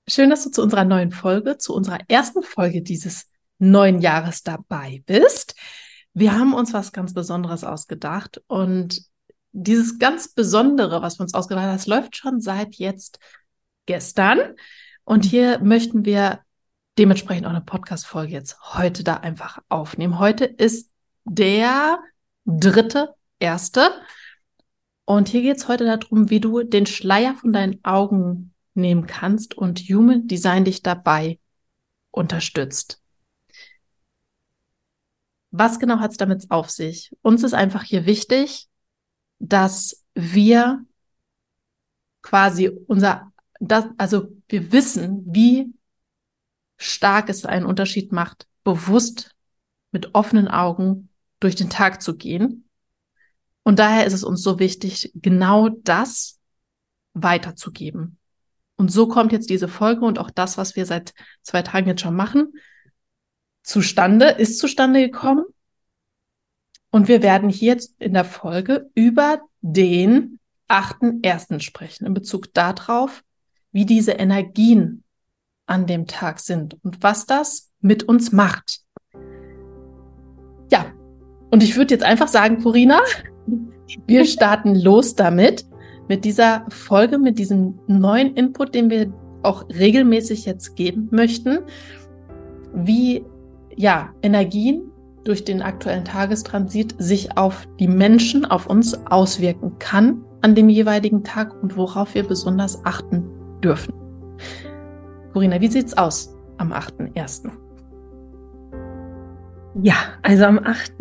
Schön, dass du zu unserer neuen Folge, zu unserer ersten Folge dieses neuen Jahres dabei bist. Wir haben uns was ganz Besonderes ausgedacht und dieses ganz Besondere, was wir uns ausgedacht haben, das läuft schon seit jetzt gestern. Und hier möchten wir dementsprechend auch eine Podcast-Folge jetzt heute da einfach aufnehmen. Heute ist der 3.1. Und hier geht es heute darum, wie du den Schleier von deinen Augen nehmen kannst und Human Design dich dabei unterstützt. Was genau hat es damit auf sich? Uns ist einfach hier wichtig, dass wir quasi also wir wissen, wie stark es einen Unterschied macht, bewusst mit offenen Augen durch den Tag zu gehen. Und daher ist es uns so wichtig, genau das weiterzugeben. Und so kommt jetzt diese Folge und auch das, was wir seit 2 Tagen jetzt schon machen, ist zustande gekommen. Und wir werden hier jetzt in der Folge über den 8.1. sprechen, in Bezug darauf, wie diese Energien an dem Tag sind und was das mit uns macht. Ja, und ich würde jetzt einfach sagen, Corina, wir starten los mit dieser Folge, mit diesem neuen Input, den wir auch regelmäßig jetzt geben möchten, wie Energien durch den aktuellen Tagestransit sich auf die Menschen, auf uns auswirken kann an dem jeweiligen Tag und worauf wir besonders achten dürfen. Corina, wie sieht's aus am 8.1.? Ja, also am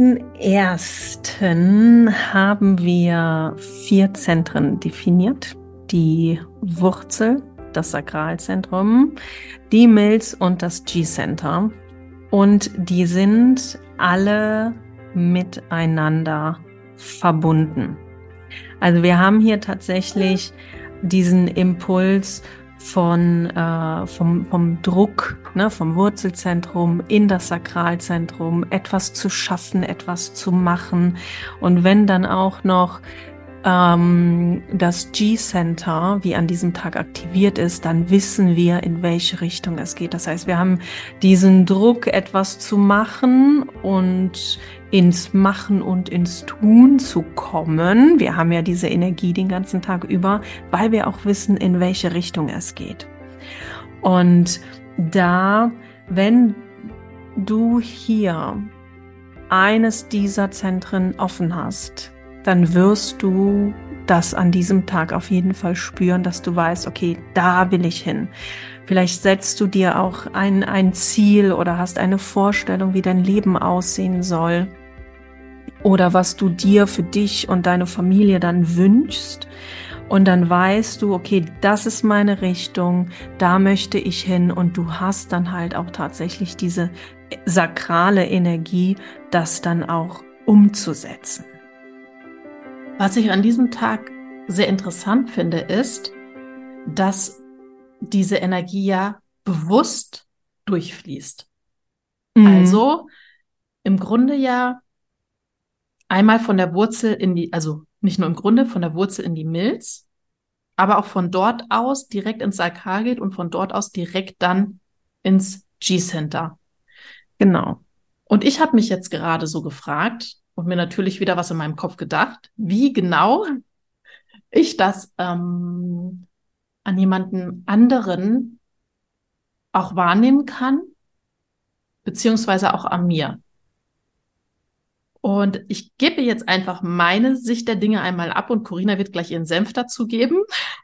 8.1. haben wir 4 Zentren definiert. Die Wurzel, das Sakralzentrum, die Milz und das G-Center. Und die sind alle miteinander verbunden. Also wir haben hier tatsächlich diesen Impuls vom Druck, vom Wurzelzentrum in das Sakralzentrum, etwas zu schaffen, etwas zu machen. Und wenn dann auch noch das G-Center, wie an diesem Tag aktiviert ist, dann wissen wir, in welche Richtung es geht. Das heißt, wir haben diesen Druck, etwas zu machen und ins Machen und ins Tun zu kommen. Wir haben ja diese Energie den ganzen Tag über, weil wir auch wissen, in welche Richtung es geht. Und wenn du hier eines dieser Zentren offen hast, dann wirst du das an diesem Tag auf jeden Fall spüren, dass du weißt, okay, da will ich hin. Vielleicht setzt du dir auch ein Ziel oder hast eine Vorstellung, wie dein Leben aussehen soll oder was du dir für dich und deine Familie dann wünschst. Und dann weißt du, okay, das ist meine Richtung, da möchte ich hin, und du hast dann halt auch tatsächlich diese sakrale Energie, das dann auch umzusetzen. Was ich an diesem Tag sehr interessant finde, ist, dass diese Energie ja bewusst durchfließt. Also im Grunde ja einmal von der Wurzel also nicht nur im Grunde, von der Wurzel in die Milz, aber auch von dort aus direkt ins Sakral geht und von dort aus direkt dann ins G-Center. Genau. Und ich habe mich jetzt gerade so gefragt und mir natürlich wieder was in meinem Kopf gedacht, wie genau ich das an jemanden anderen auch wahrnehmen kann, beziehungsweise auch an mir. Und ich gebe jetzt einfach meine Sicht der Dinge einmal ab und Corina wird gleich ihren Senf dazu geben.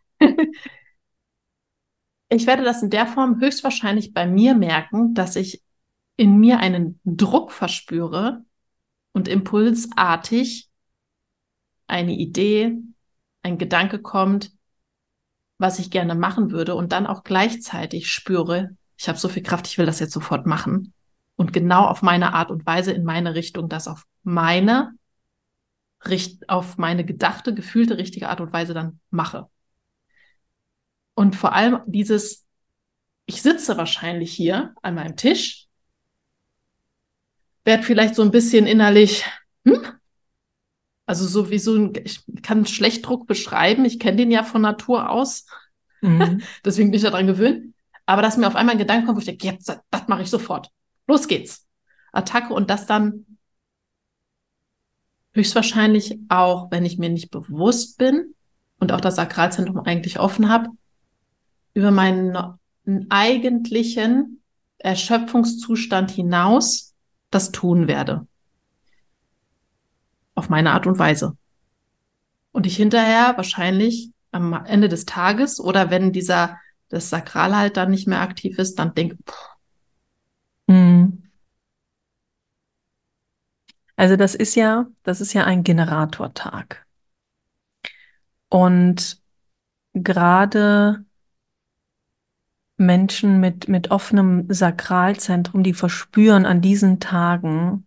Ich werde das in der Form höchstwahrscheinlich bei mir merken, dass ich in mir einen Druck verspüre und impulsartig eine Idee, ein Gedanke kommt, was ich gerne machen würde und dann auch gleichzeitig spüre, ich habe so viel Kraft, ich will das jetzt sofort machen und genau auf meine Art und Weise in meine Richtung, das auf meine gedachte, gefühlte, richtige Art und Weise dann mache. Und vor allem ich sitze wahrscheinlich hier an meinem Tisch, werde vielleicht so ein bisschen innerlich, also so wie ich kann Schlechtdruck beschreiben, ich kenne den ja von Natur aus, deswegen bin ich daran gewöhnt. Aber dass mir auf einmal ein Gedanke kommt, wo ich denke, jetzt, das mache ich sofort. Los geht's. Attacke und das dann höchstwahrscheinlich auch, wenn ich mir nicht bewusst bin und auch das Sakralzentrum eigentlich offen habe, über meinen eigentlichen Erschöpfungszustand hinaus das tun werde. Auf meine Art und Weise. Und ich hinterher wahrscheinlich am Ende des Tages oder wenn das Sakral halt dann nicht mehr aktiv ist, dann denke, Also das ist ja ein Generatortag. Und gerade Menschen mit offenem Sakralzentrum, die verspüren an diesen Tagen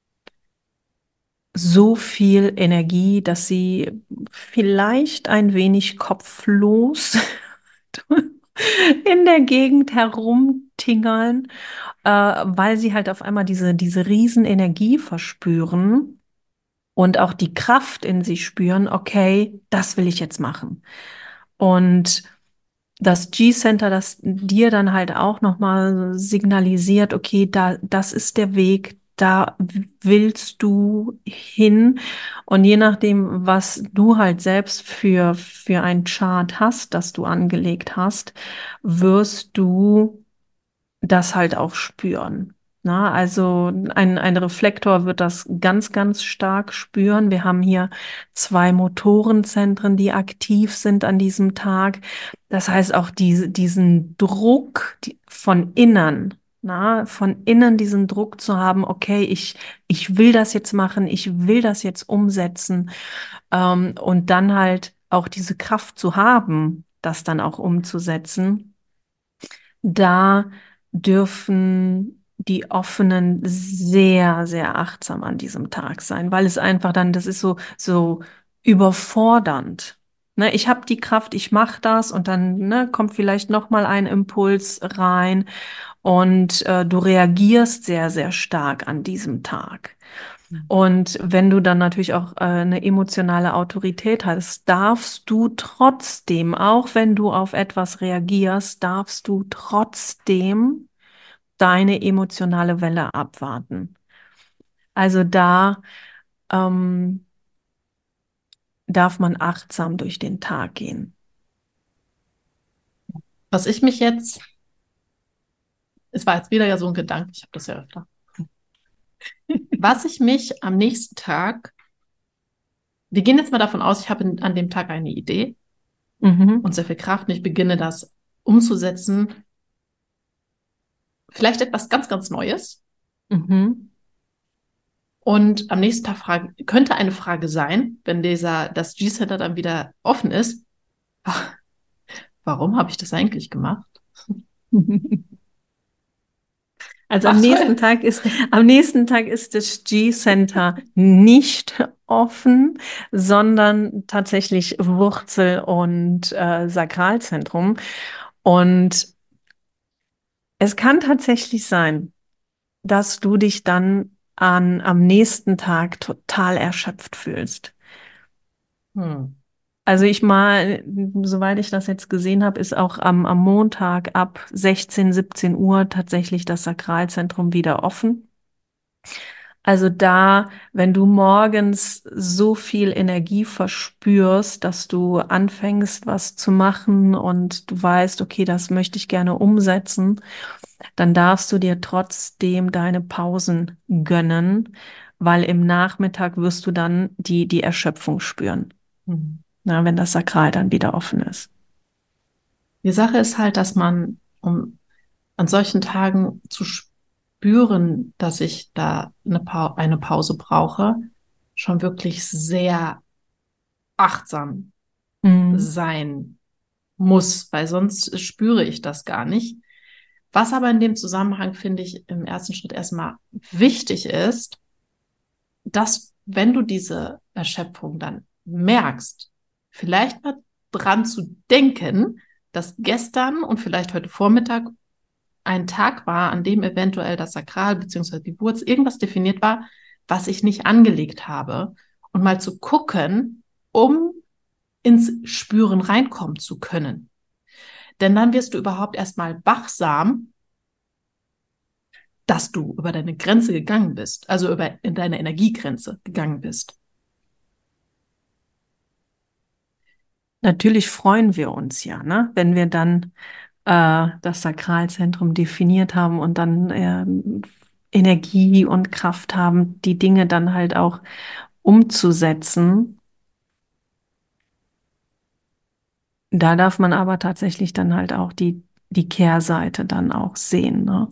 so viel Energie, dass sie vielleicht ein wenig kopflos in der Gegend herumtingeln, weil sie halt auf einmal diese Riesenenergie verspüren und auch die Kraft in sich spüren, okay, das will ich jetzt machen. Und das G-Center, das dir dann halt auch nochmal signalisiert, okay, das ist der Weg, da willst du hin. Und je nachdem, was du halt selbst für ein Chart hast, das du angelegt hast, wirst du das halt auch spüren. Na, also ein Reflektor wird das ganz, ganz stark spüren. Wir haben hier 2 Motorenzentren, die aktiv sind an diesem Tag. Das heißt auch diesen Druck von innen, von innen diesen Druck zu haben, okay, ich will das jetzt machen, ich will das jetzt umsetzen, und dann halt auch diese Kraft zu haben, das dann auch umzusetzen. Da dürfen die Offenen sehr, sehr achtsam an diesem Tag sein, weil es einfach dann, das ist so überfordernd. Ne, ich habe die Kraft, ich mache das und dann kommt vielleicht noch mal ein Impuls rein und du reagierst sehr, sehr stark an diesem Tag. Und wenn du dann natürlich auch eine emotionale Autorität hast, darfst du trotzdem, auch wenn du auf etwas reagierst, darfst du trotzdem deine emotionale Welle abwarten. Also da ähm, darf man achtsam durch den Tag gehen. was ich mich jetzt, es war jetzt wieder ja so ein Gedanke, ich habe das ja öfter, was ich mich am nächsten Tag, wir gehen jetzt mal davon aus, ich habe an dem Tag eine Idee und sehr viel Kraft und ich beginne das umzusetzen, vielleicht etwas ganz, ganz Neues. Mhm. Und am nächsten Tag könnte eine Frage sein, wenn das G-Center dann wieder offen ist, ach, warum habe ich das eigentlich gemacht? Also Was soll? am nächsten Tag ist das G-Center nicht offen, sondern tatsächlich Wurzel- und Sakralzentrum. Und es kann tatsächlich sein, dass du dich dann am nächsten Tag total erschöpft fühlst. Hm. Also soweit ich das jetzt gesehen habe, ist auch am Montag ab 16, 17 Uhr tatsächlich das Sakralzentrum wieder offen. Also da, wenn du morgens so viel Energie verspürst, dass du anfängst, was zu machen und du weißt, okay, das möchte ich gerne umsetzen, dann darfst du dir trotzdem deine Pausen gönnen, weil im Nachmittag wirst du dann die Erschöpfung spüren, Hm. wenn das Sakral dann wieder offen ist. Die Sache ist halt, dass man, um an solchen Tagen zu spüren, dass ich da eine Pause brauche, schon wirklich sehr achtsam Mhm. sein muss, weil sonst spüre ich das gar nicht. Was aber in dem Zusammenhang, finde ich, im ersten Schritt erstmal wichtig ist, dass, wenn du diese Erschöpfung dann merkst, vielleicht mal dran zu denken, dass gestern und vielleicht heute Vormittag ein Tag war, an dem eventuell das Sakral bzw. die Wurzel irgendwas definiert war, was ich nicht angelegt habe. Und mal zu gucken, um ins Spüren reinkommen zu können. Denn dann wirst du überhaupt erstmal wachsam, dass du über deine Grenze gegangen bist, also über in deine Energiegrenze gegangen bist. Natürlich freuen wir uns ja, ne? Wenn wir dann das Sakralzentrum definiert haben und dann Energie und Kraft haben, die Dinge dann halt auch umzusetzen. Da darf man aber tatsächlich dann halt auch die Kehrseite dann auch sehen, ne?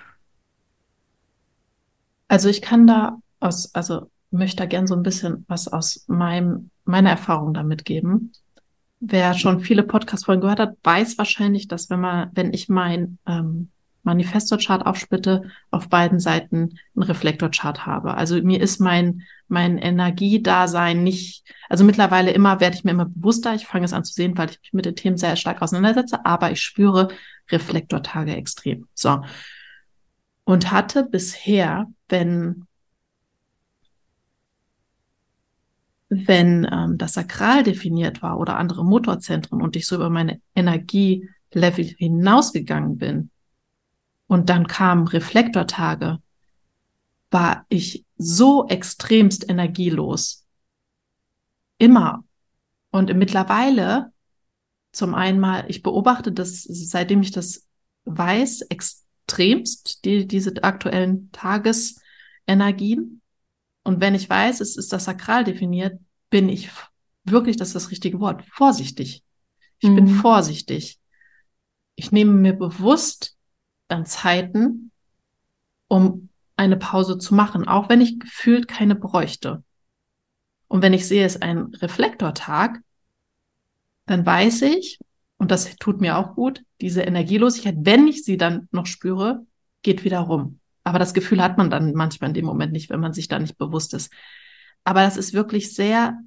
Also ich kann also möchte da gern so ein bisschen was aus meiner Erfahrung damit geben. Wer schon viele Podcast-Folgen gehört hat, weiß wahrscheinlich, dass wenn ich mein Manifesto-Chart aufsplitte, auf beiden Seiten einen Reflektor-Chart habe. Also mir ist mein Energiedasein nicht, also mittlerweile werde ich mir immer bewusster, ich fange es an zu sehen, weil ich mich mit den Themen sehr stark auseinandersetze, aber ich spüre Reflektortage extrem. So. Und hatte bisher, wenn das Sakral definiert war oder andere Motorzentren und ich so über meine Energielevel hinausgegangen bin und dann kamen Reflektortage, war ich so extremst energielos. Immer. Und mittlerweile, zum einen mal, ich beobachte das, seitdem ich das weiß, extremst, diese aktuellen Tagesenergien. Und wenn ich weiß, es ist das Sakral definiert, bin ich wirklich, das ist das richtige Wort, vorsichtig. Ich bin Mhm. vorsichtig. Ich nehme mir bewusst dann Zeiten, um eine Pause zu machen, auch wenn ich gefühlt keine bräuchte. Und wenn ich sehe, es ist ein Reflektortag, dann weiß ich, und das tut mir auch gut, diese Energielosigkeit, wenn ich sie dann noch spüre, geht wieder rum. Aber das Gefühl hat man dann manchmal in dem Moment nicht, wenn man sich da nicht bewusst ist. Aber das ist wirklich sehr,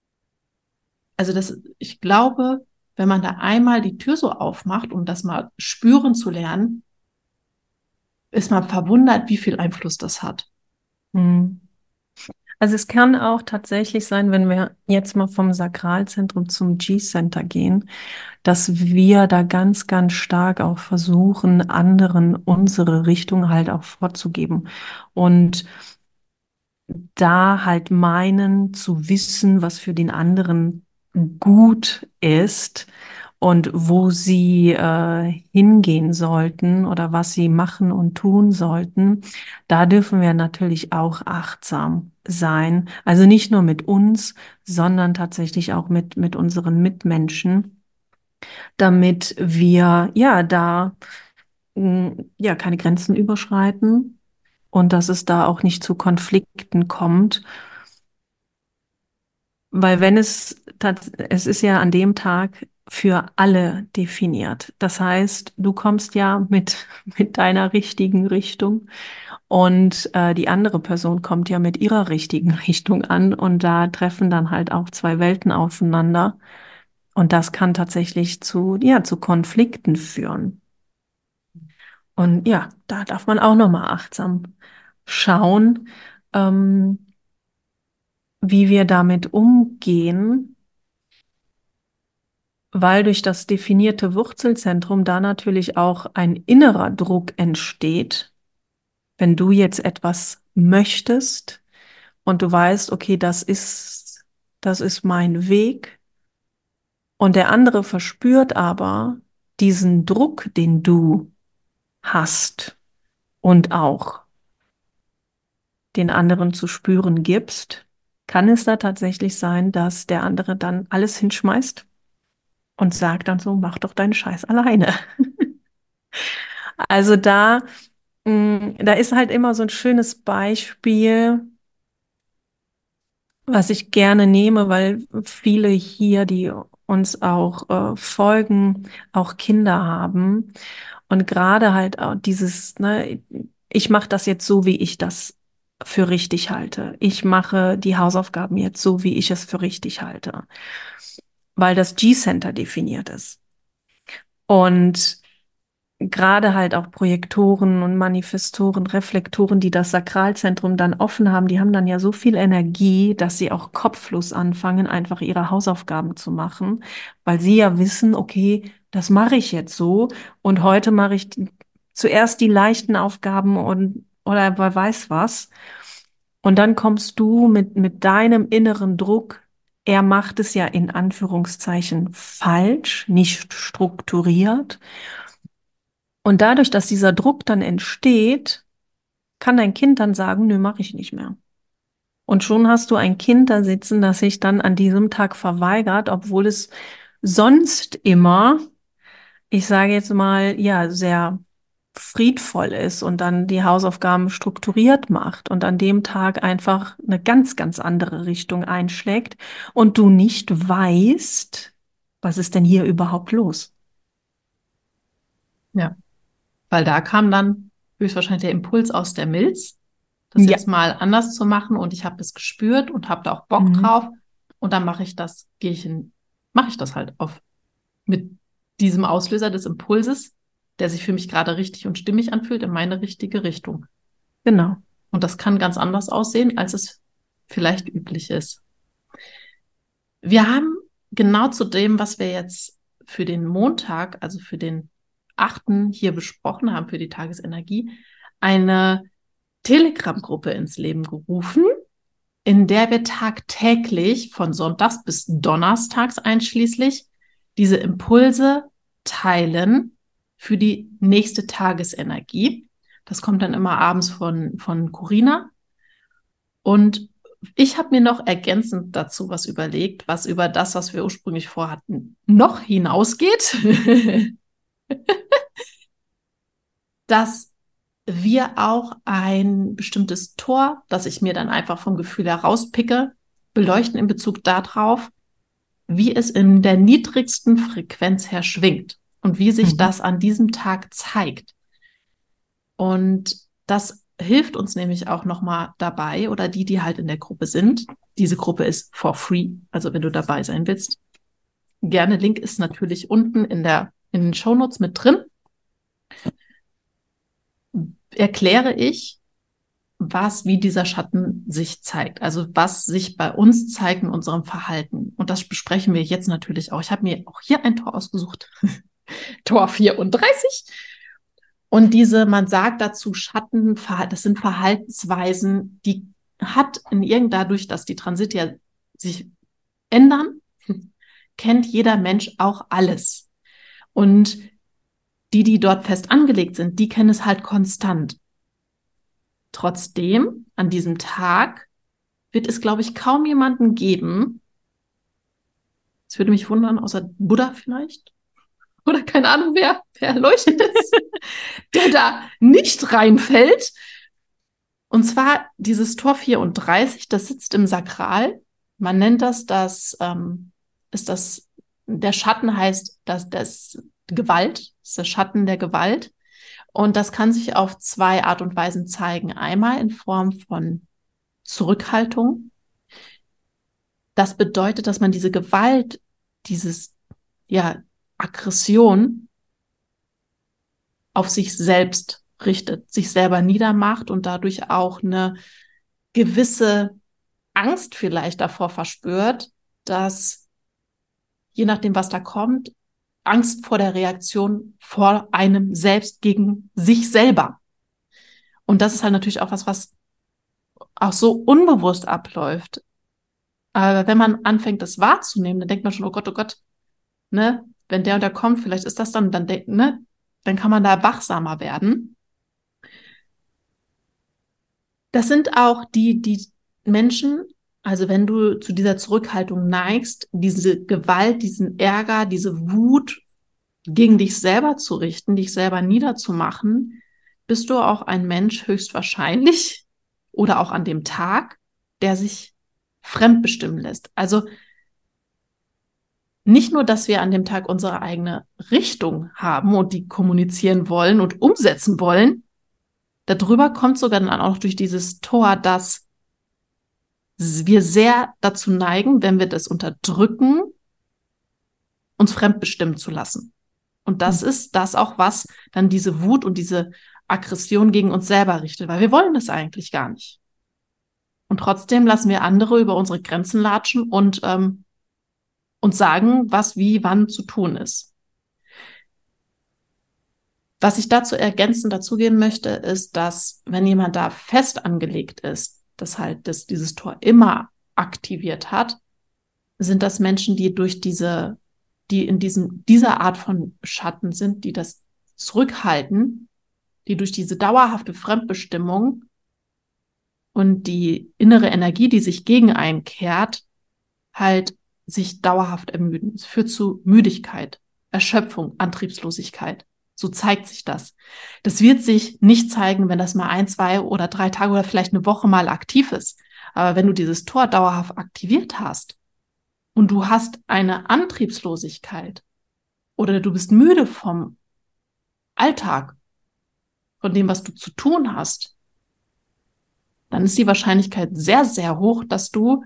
ich glaube, wenn man da einmal die Tür so aufmacht, um das mal spüren zu lernen, ist man verwundert, wie viel Einfluss das hat. Mhm. Also es kann auch tatsächlich sein, wenn wir jetzt mal vom Sakralzentrum zum G-Center gehen, dass wir da ganz, ganz stark auch versuchen, anderen unsere Richtung halt auch vorzugeben. Und da halt meinen zu wissen, was für den anderen gut ist und wo sie hingehen sollten oder was sie machen und tun sollten, da dürfen wir natürlich auch achtsam sein. Also nicht nur mit uns, sondern tatsächlich auch mit unseren Mitmenschen, damit wir ja da ja keine Grenzen überschreiten und dass es da auch nicht zu Konflikten kommt. Weil es ist ja an dem Tag für alle definiert. Das heißt, du kommst ja mit deiner richtigen Richtung und die andere Person kommt ja mit ihrer richtigen Richtung an und da treffen dann halt auch zwei Welten aufeinander und das kann tatsächlich zu Konflikten führen. Und ja, da darf man auch nochmal achtsam schauen, ähm, wie wir damit umgehen, weil durch das definierte Wurzelzentrum da natürlich auch ein innerer Druck entsteht, wenn du jetzt etwas möchtest und du weißt, okay, das ist mein Weg und der andere verspürt aber diesen Druck, den du hast und auch den anderen zu spüren gibst, kann es da tatsächlich sein, dass der andere dann alles hinschmeißt und sagt dann so, mach doch deinen Scheiß alleine. Also da ist halt immer so ein schönes Beispiel, was ich gerne nehme, weil viele hier, die uns auch folgen, auch Kinder haben. Und gerade halt auch dieses, ne, ich mache das jetzt so, wie ich das für richtig halte. Ich mache die Hausaufgaben jetzt so, wie ich es für richtig halte, weil das G-Center definiert ist. Und gerade halt auch Projektoren und Manifestoren, Reflektoren, die das Sakralzentrum dann offen haben, die haben dann ja so viel Energie, dass sie auch kopflos anfangen, einfach ihre Hausaufgaben zu machen, weil sie ja wissen, okay, das mache ich jetzt so und heute mache ich zuerst die leichten Aufgaben oder wer weiß was. Und dann kommst du mit deinem inneren Druck, er macht es ja in Anführungszeichen falsch, nicht strukturiert. Und dadurch, dass dieser Druck dann entsteht, kann dein Kind dann sagen, nö, mache ich nicht mehr. Und schon hast du ein Kind da sitzen, das sich dann an diesem Tag verweigert, obwohl es sonst immer, ich sage jetzt mal, ja, sehr friedvoll ist und dann die Hausaufgaben strukturiert macht und an dem Tag einfach eine ganz, ganz andere Richtung einschlägt und du nicht weißt, was ist denn hier überhaupt los? Ja, weil da kam dann höchstwahrscheinlich der Impuls aus der Milz, das Ja. jetzt mal anders zu machen und ich habe das gespürt und habe da auch Bock Mhm. drauf und dann mache ich das halt auf mit diesem Auslöser des Impulses, der sich für mich gerade richtig und stimmig anfühlt, in meine richtige Richtung. Genau. Und das kann ganz anders aussehen, als es vielleicht üblich ist. Wir haben genau zu dem, was wir jetzt für den Montag, also für den 8. hier besprochen haben, für die Tagesenergie, eine Telegram-Gruppe ins Leben gerufen, in der wir tagtäglich von Sonntags bis Donnerstags einschließlich diese Impulse teilen für die nächste Tagesenergie. Das kommt dann immer abends von Corina. Und ich habe mir noch ergänzend dazu was überlegt, was über das, was wir ursprünglich vorhatten, noch hinausgeht, dass wir auch ein bestimmtes Tor, das ich mir dann einfach vom Gefühl herauspicke, beleuchten in Bezug darauf, wie es in der niedrigsten Frequenz her schwingt und wie sich Mhm. das an diesem Tag zeigt. Und das hilft uns nämlich auch nochmal dabei, oder die halt in der Gruppe sind. Diese Gruppe ist for free, also wenn du dabei sein willst. Gerne, Link ist natürlich unten in den Shownotes mit drin. Erkläre ich, wie dieser Schatten sich zeigt. Also was sich bei uns zeigt in unserem Verhalten. Und das besprechen wir jetzt natürlich auch. Ich habe mir auch hier ein Tor ausgesucht. Tor 34. Und man sagt dazu Schatten, das sind Verhaltensweisen, die hat dadurch, dass die Transite ja sich ändern, kennt jeder Mensch auch alles. Und die dort fest angelegt sind, die kennen es halt konstant. Trotzdem, an diesem Tag wird es, glaube ich, kaum jemanden geben, es würde mich wundern, außer Buddha vielleicht, oder keine Ahnung, wer erleuchtet ist, der da nicht reinfällt. Und zwar dieses Tor 34, das sitzt im Sakral. Man nennt der Schatten heißt, das Gewalt, das ist der Schatten der Gewalt. Und das kann sich auf zwei Art und Weisen zeigen. Einmal in Form von Zurückhaltung. Das bedeutet, dass man diese Gewalt, ja, Aggression auf sich selbst richtet, sich selber niedermacht und dadurch auch eine gewisse Angst vielleicht davor verspürt, dass je nachdem, was da kommt, Angst vor der Reaktion vor einem selbst gegen sich selber. Und das ist halt natürlich auch was auch so unbewusst abläuft. Aber wenn man anfängt, das wahrzunehmen, dann denkt man schon, oh Gott, ne, wenn der und der kommt, vielleicht ist das ne, dann kann man da wachsamer werden. Das sind auch die Menschen, also wenn du zu dieser Zurückhaltung neigst, diese Gewalt, diesen Ärger, diese Wut gegen dich selber zu richten, dich selber niederzumachen, bist du auch ein Mensch höchstwahrscheinlich oder auch an dem Tag, der sich fremdbestimmen lässt. Also nicht nur, dass wir an dem Tag unsere eigene Richtung haben und die kommunizieren wollen und umsetzen wollen, darüber kommt sogar dann auch durch dieses Tor, dass wir sehr dazu neigen, wenn wir das unterdrücken, uns fremdbestimmen zu lassen. Und das ist das auch, was dann diese Wut und diese Aggression gegen uns selber richtet, weil wir wollen das eigentlich gar nicht. Und trotzdem lassen wir andere über unsere Grenzen latschen und uns sagen, was wie wann zu tun ist. Was ich dazu ergänzend dazugeben möchte, ist, dass wenn jemand da fest angelegt ist, dass halt dieses Tor immer aktiviert hat, sind das Menschen, die die in dieser Art von Schatten sind, die das zurückhalten, die durch diese dauerhafte Fremdbestimmung und die innere Energie, die sich gegen einen kehrt, halt sich dauerhaft ermüden. Es führt zu Müdigkeit, Erschöpfung, Antriebslosigkeit. So zeigt sich das. Das wird sich nicht zeigen, wenn das mal 1, 2 oder 3 Tage oder vielleicht eine Woche mal aktiv ist. Aber wenn du dieses Tor dauerhaft aktiviert hast und du hast eine Antriebslosigkeit oder du bist müde vom Alltag, von dem, was du zu tun hast, dann ist die Wahrscheinlichkeit sehr, sehr hoch, dass du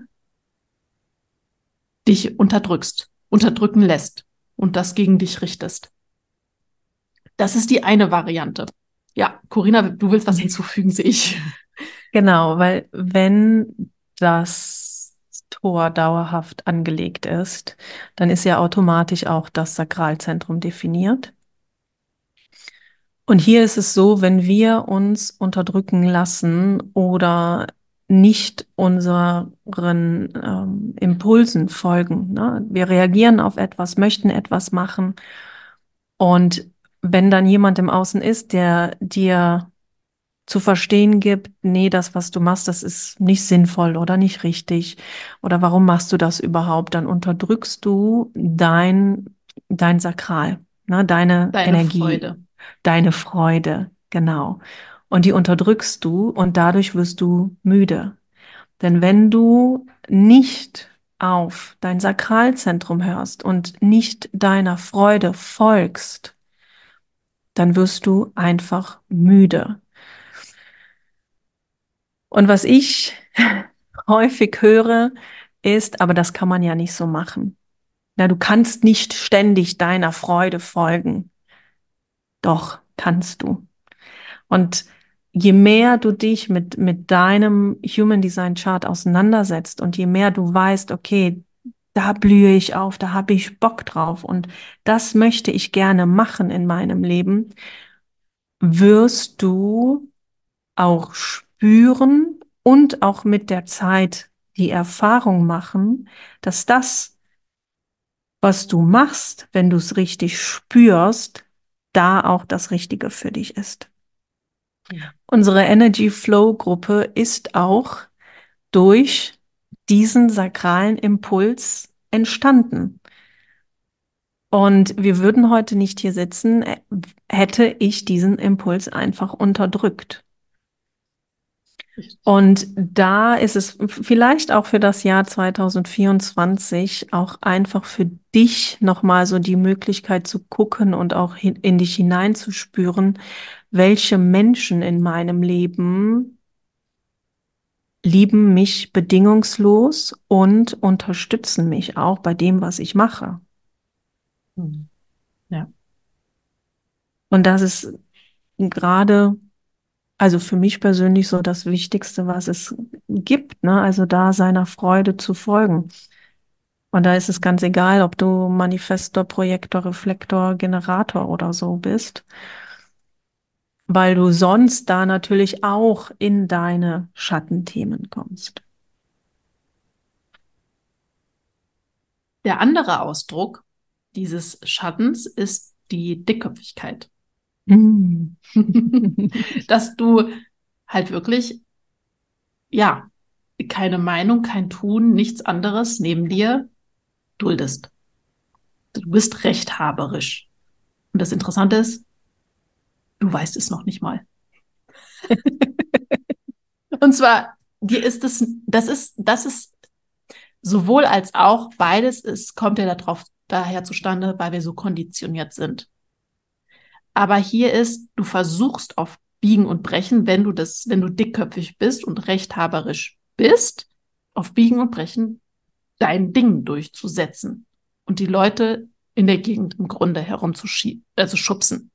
dich unterdrücken lässt und das gegen dich richtest. Das ist die eine Variante. Ja, Corinna, du willst was hinzufügen, sehe ich. Genau, weil wenn das Tor dauerhaft angelegt ist, dann ist ja automatisch auch das Sakralzentrum definiert. Und hier ist es so, wenn wir uns unterdrücken lassen oder nicht unseren Impulsen folgen, ne? Wir reagieren auf etwas, möchten etwas machen. Und wenn dann jemand im Außen ist, der dir zu verstehen gibt, nee, das, was du machst, das ist nicht sinnvoll oder nicht richtig oder warum machst du das überhaupt, dann unterdrückst du dein Sakral, ne, deine Deine Energie, Freude. deine Freude, genau. Und die unterdrückst du und dadurch wirst du müde. Denn wenn du nicht auf dein Sakralzentrum hörst und nicht deiner Freude folgst, dann wirst du einfach müde. Und was ich häufig höre, ist, aber das kann man ja nicht so machen. Na, du kannst nicht ständig deiner Freude folgen. Doch, kannst du. Und je mehr du dich mit deinem Human Design Chart auseinandersetzt und je mehr du weißt, okay, da blühe ich auf, da habe ich Bock drauf und das möchte ich gerne machen in meinem Leben, wirst du auch spüren und auch mit der Zeit die Erfahrung machen, dass das, was du machst, wenn du es richtig spürst, da auch das Richtige für dich ist. Unsere Energy Flow Gruppe ist auch durch diesen sakralen Impuls entstanden. Und wir würden heute nicht hier sitzen, hätte ich diesen Impuls einfach unterdrückt. Und da ist es vielleicht auch für das Jahr 2024 auch einfach für dich nochmal so die Möglichkeit zu gucken und auch in dich hineinzuspüren, welche Menschen in meinem Leben lieben mich bedingungslos und unterstützen mich auch bei dem, was ich mache. Ja. Und das ist gerade, also für mich persönlich so das Wichtigste, was es gibt, ne? Also da seiner Freude zu folgen. Und da ist es ganz egal, ob du Manifestor, Projektor, Reflektor, Generator oder so bist, weil du sonst da natürlich auch in deine Schattenthemen kommst. Der andere Ausdruck dieses Schattens ist die Dickköpfigkeit. Mm. Dass du halt wirklich, ja, keine Meinung, kein Tun, nichts anderes neben dir duldest. Du bist rechthaberisch. Und das Interessante ist, du weißt es noch nicht mal. Und zwar, dir ist es, das ist sowohl als auch beides kommt ja daher zustande, weil wir so konditioniert sind. Aber hier ist, du versuchst auf Biegen und Brechen, wenn du dickköpfig bist und rechthaberisch bist, auf Biegen und Brechen dein Ding durchzusetzen und die Leute in der Gegend im Grunde also schubsen.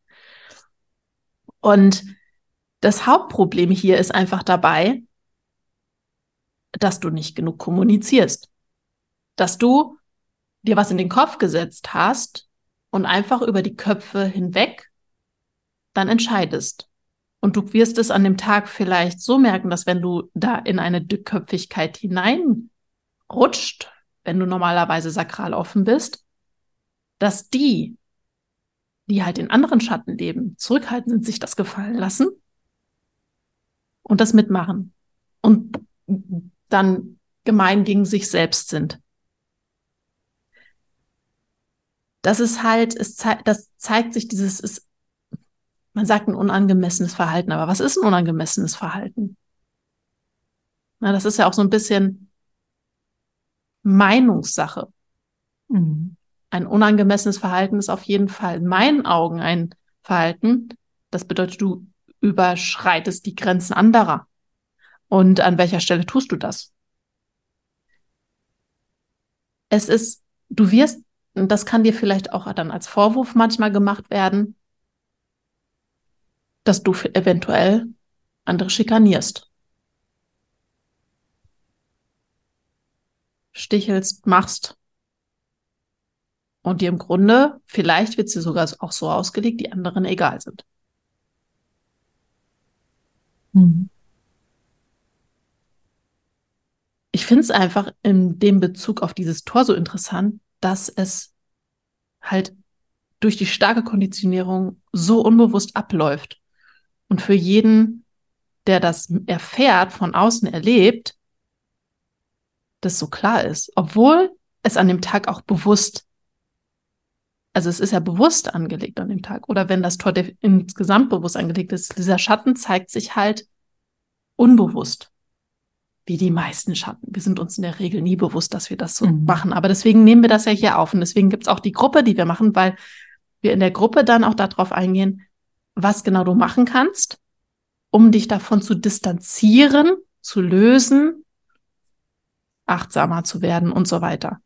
Und das Hauptproblem hier ist einfach dabei, dass du nicht genug kommunizierst, dass du dir was in den Kopf gesetzt hast und einfach über die Köpfe hinweg dann entscheidest. Und du wirst es an dem Tag vielleicht so merken, dass wenn du da in eine Dickköpfigkeit hineinrutscht, wenn du normalerweise sakral offen bist, dass die halt in anderen Schatten leben, zurückhaltend sind, sich das gefallen lassen und das mitmachen und dann gemein gegen sich selbst sind. Das ist halt, das zeigt sich man sagt ein unangemessenes Verhalten, aber was ist ein unangemessenes Verhalten? Na, das ist ja auch so ein bisschen Meinungssache. Mhm. Ein unangemessenes Verhalten ist auf jeden Fall in meinen Augen ein Verhalten. Das bedeutet, du überschreitest die Grenzen anderer. Und an welcher Stelle tust du das? Du wirst, und das kann dir vielleicht auch dann als Vorwurf manchmal gemacht werden, dass du eventuell andere schikanierst, stichelst, machst und dir im Grunde, vielleicht wird sie sogar auch so ausgelegt, die anderen egal sind. Mhm. Ich finde es einfach in dem Bezug auf dieses Tor so interessant, dass es halt durch die starke Konditionierung so unbewusst abläuft. Und für jeden, der das erfährt, von außen erlebt, das so klar ist. Obwohl es an dem Tag auch bewusst, also es ist ja bewusst angelegt an dem Tag. Oder wenn das Tor insgesamt bewusst angelegt ist, dieser Schatten zeigt sich halt unbewusst. Wie die meisten Schatten. Wir sind uns in der Regel nie bewusst, dass wir das so machen. Aber deswegen nehmen wir das ja hier auf. Und deswegen gibt es auch die Gruppe, die wir machen, weil wir in der Gruppe dann auch darauf eingehen, was genau du machen kannst, um dich davon zu distanzieren, zu lösen, achtsamer zu werden und so weiter.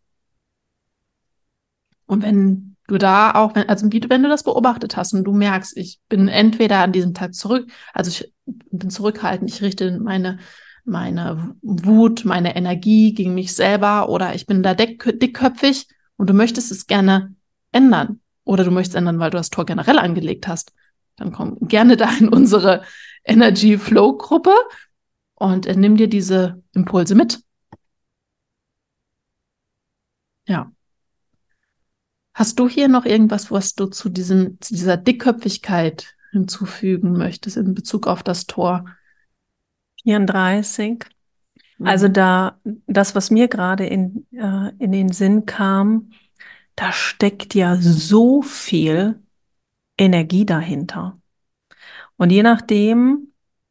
Und wenn du da auch, wenn du das beobachtet hast und du merkst, ich bin entweder an diesem Tag also ich bin zurückhaltend, ich richte meine Wut, meine Energie gegen mich selber oder ich bin da dickköpfig und du möchtest es gerne ändern oder du möchtest ändern, weil du das Tor generell angelegt hast, dann komm gerne da in unsere Energy Flow Gruppe und nimm dir diese Impulse mit. Ja. Hast du hier noch irgendwas, was du zu dieser Dickköpfigkeit hinzufügen möchtest in Bezug auf das Tor? 34. Also das, was mir gerade in den Sinn kam, da steckt ja so viel Energie dahinter. Und je nachdem,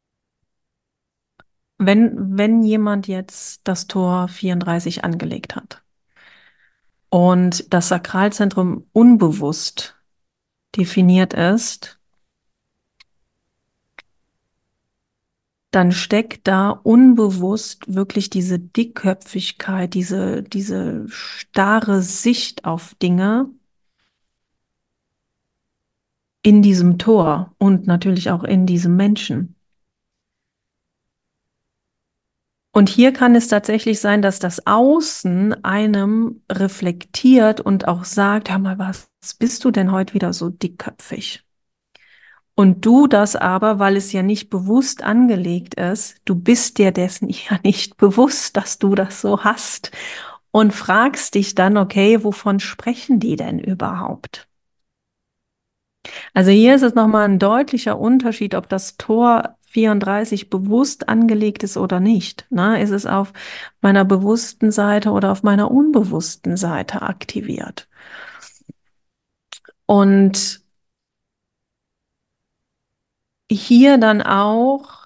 wenn jemand jetzt das Tor 34 angelegt hat und das Sakralzentrum unbewusst definiert ist, dann steckt da unbewusst wirklich diese Dickköpfigkeit, diese starre Sicht auf Dinge in diesem Tor und natürlich auch in diesem Menschen. Und hier kann es tatsächlich sein, dass das Außen einem reflektiert und auch sagt, hör mal, was bist du denn heute wieder so dickköpfig? Und du das aber, weil es ja nicht bewusst angelegt ist, du bist dir dessen ja nicht bewusst, dass du das so hast und fragst dich dann, okay, wovon sprechen die denn überhaupt? Also hier ist es nochmal ein deutlicher Unterschied, ob das Tor 34 bewusst angelegt ist oder nicht. Ne? Ist es auf meiner bewussten Seite oder auf meiner unbewussten Seite aktiviert? Und hier dann auch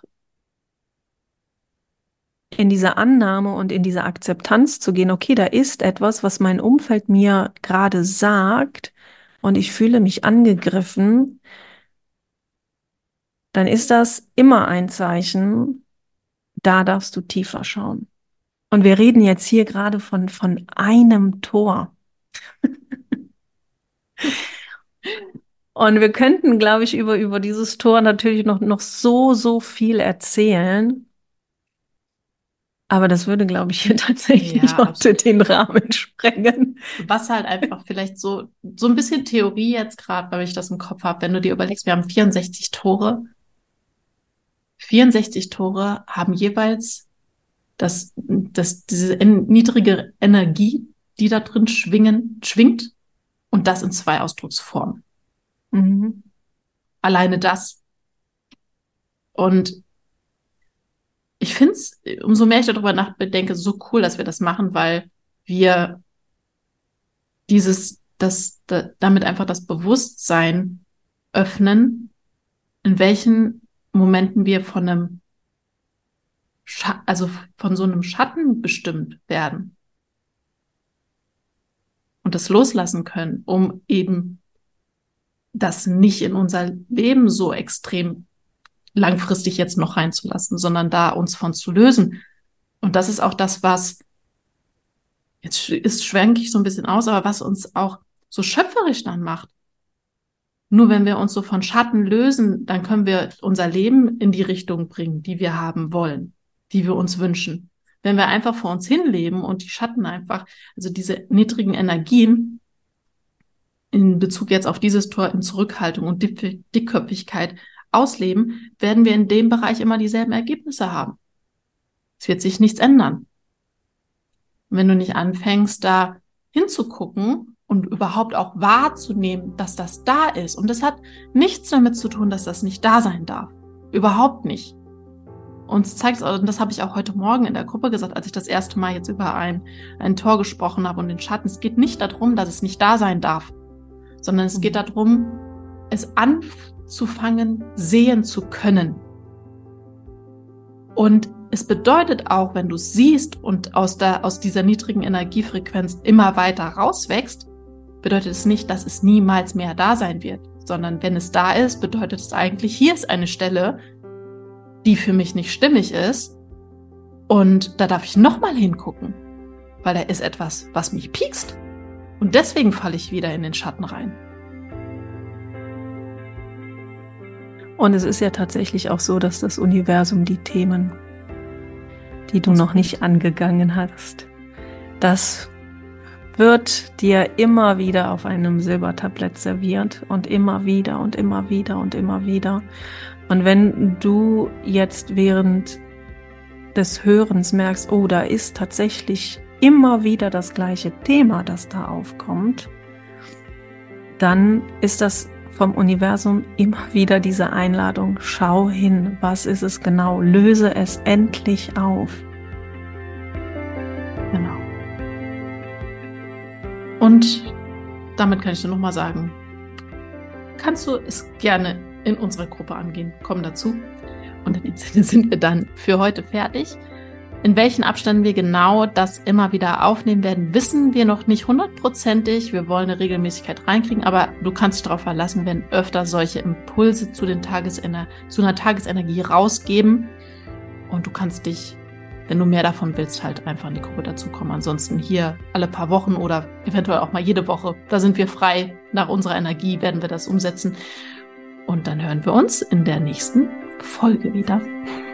in diese Annahme und in diese Akzeptanz zu gehen, okay, da ist etwas, was mein Umfeld mir gerade sagt und ich fühle mich angegriffen, dann ist das immer ein Zeichen, da darfst du tiefer schauen. Und wir reden jetzt hier gerade von einem Tor. Und wir könnten, glaube ich, über dieses Tor natürlich noch so viel erzählen. Aber das würde, glaube ich, hier tatsächlich Ja, heute den Rahmen sprengen. was halt einfach vielleicht so ein bisschen Theorie jetzt gerade, weil ich das im Kopf habe, wenn du dir überlegst, wir haben 64 Tore. 64 Tore haben jeweils diese niedrige Energie, die da drin schwingt und das in 2 Ausdrucksformen. Mhm. Alleine das. Und ich finde es, umso mehr ich darüber nachdenke, so cool, dass wir das machen, weil wir damit einfach das Bewusstsein öffnen, in welchen Momenten wir also von so einem Schatten bestimmt werden und das loslassen können, um eben das nicht in unser Leben so extrem langfristig jetzt noch reinzulassen, sondern da uns von zu lösen. Und das ist auch das, was, jetzt schwenke ich so ein bisschen aus, aber was uns auch so schöpferisch dann macht. Nur wenn wir uns so von Schatten lösen, dann können wir unser Leben in die Richtung bringen, die wir haben wollen, die wir uns wünschen. Wenn wir einfach vor uns hinleben und die Schatten einfach, also diese niedrigen Energien in Bezug jetzt auf dieses Tor in Zurückhaltung und Dickköpfigkeit ausleben, werden wir in dem Bereich immer dieselben Ergebnisse haben. Es wird sich nichts ändern. Und wenn du nicht anfängst, da hinzugucken und überhaupt auch wahrzunehmen, dass das da ist. Und das hat nichts damit zu tun, dass das nicht da sein darf. Überhaupt nicht. Uns zeigt, und das habe ich auch heute Morgen in der Gruppe gesagt, als ich das erste Mal jetzt über ein Tor gesprochen habe und den Schatten. Es geht nicht darum, dass es nicht da sein darf, sondern es geht darum, es anzufangen, sehen zu können. Und es bedeutet auch, wenn du siehst und aus dieser niedrigen Energiefrequenz immer weiter rauswächst, bedeutet es nicht, dass es niemals mehr da sein wird, sondern wenn es da ist, bedeutet es eigentlich, hier ist eine Stelle, die für mich nicht stimmig ist und da darf ich nochmal hingucken, weil da ist etwas, was mich piekst und deswegen falle ich wieder in den Schatten rein. Und es ist ja tatsächlich auch so, dass das Universum die Themen, die du noch nicht angegangen hast, das wird dir immer wieder auf einem Silbertablett serviert und immer wieder und immer wieder und immer wieder. Und wenn du jetzt während des Hörens merkst, oh, da ist tatsächlich immer wieder das gleiche Thema, das da aufkommt, dann ist das vom Universum immer wieder diese Einladung, schau hin, was ist es genau, löse es endlich auf. Genau. Und damit kann ich dir nochmal sagen, kannst du es gerne in unserer Gruppe angehen, komm dazu. Und in dem Sinne sind wir dann für heute fertig. In welchen Abständen wir genau das immer wieder aufnehmen werden, wissen wir noch nicht 100%. Wir wollen eine Regelmäßigkeit reinkriegen, aber du kannst dich darauf verlassen, wenn öfter solche Impulse zu einer Tagesenergie rausgeben. Und du kannst dich, wenn du mehr davon willst, halt einfach in die Gruppe dazukommen. Ansonsten hier alle paar Wochen oder eventuell auch mal jede Woche. Da sind wir frei. Nach unserer Energie werden wir das umsetzen. Und dann hören wir uns in der nächsten Folge wieder.